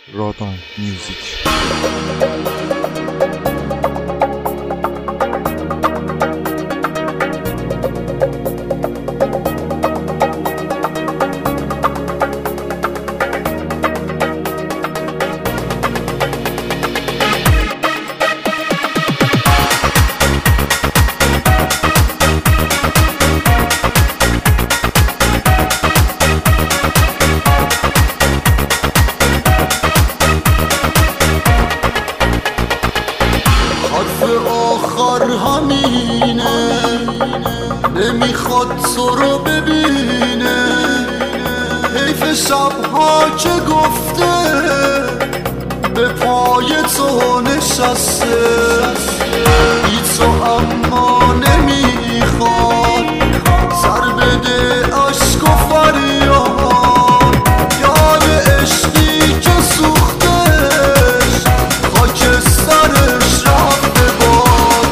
رادان میوزیک. آخر همینه، نمیخواد تو رو ببینه. حیف شبها که گفته به پای تو نشسته. بی تو اما نمیخواد سر بده عشق و فریاد. یاد عشقی که سوختش خاکسترش رفته باد.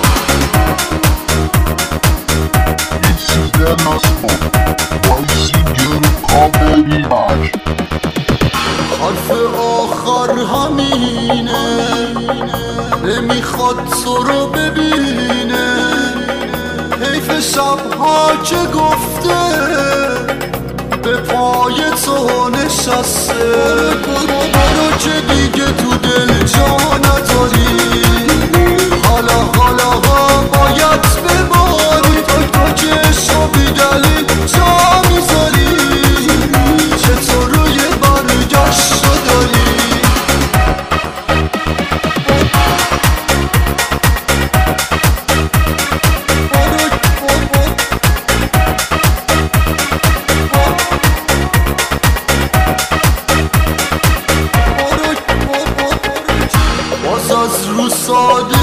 حرف آخر همینه، نمیخواد تو رو ببینه. حیف شبها که گفته به پای تو نشسته. برو که دیگه تو دل جا نداری. حالا باید بباری. تو که عشقو بی دلیل جا میذاری. چطور روی برگشت رو داری؟ باز از رو ساده